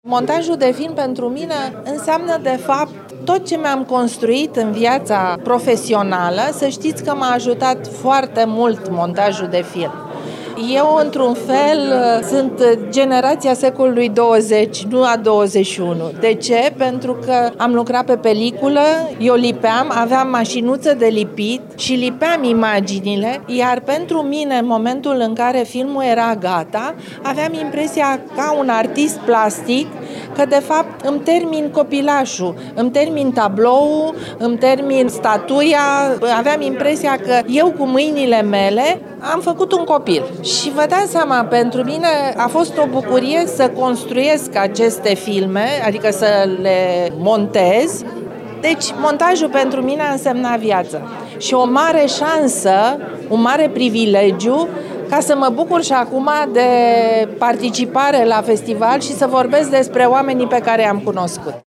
Montajul de film pentru mine înseamnă de fapt tot ce mi-am construit în viața profesională. Să știți că m-a ajutat foarte mult montajul de film. Eu, într-un fel, sunt generația secolului 20, nu a 21. De ce? Pentru că am lucrat pe peliculă, eu lipeam, aveam mașinuță de lipit și lipeam imaginile, iar pentru mine, în momentul în care filmul era gata, aveam impresia, ca un artist plastic, că de fapt îmi termin copilașul, îmi termin tabloul, îmi termin statuia, aveam impresia că eu cu mâinile mele am făcut un copil. Și vă dați seama, pentru mine a fost o bucurie să construiesc aceste filme, adică să le montez. Deci montajul pentru mine a însemnat viață și o mare șansă, un mare privilegiu ca să mă bucur și acum de participare la festival și să vorbesc despre oamenii pe care i-am cunoscut.